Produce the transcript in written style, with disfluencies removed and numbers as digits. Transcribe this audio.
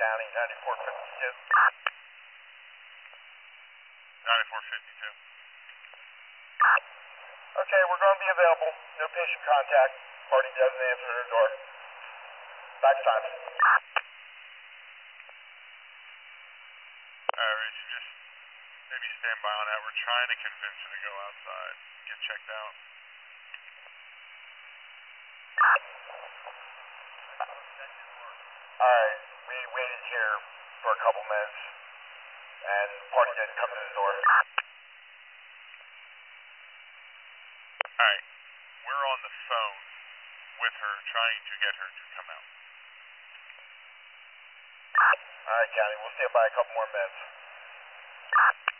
County, 9452. 9452. Okay, we're going to be available. No patient contact. Party doesn't answer their door. Back time. Alright, Rachel, just maybe stand by on that. We're trying to convince her to go outside and get checked out. Alright, we waited here for a couple minutes, and party didn't come to the door. Alright, we're on the phone with her, trying to get her to come out. Alright, County, we'll stand by a couple more minutes.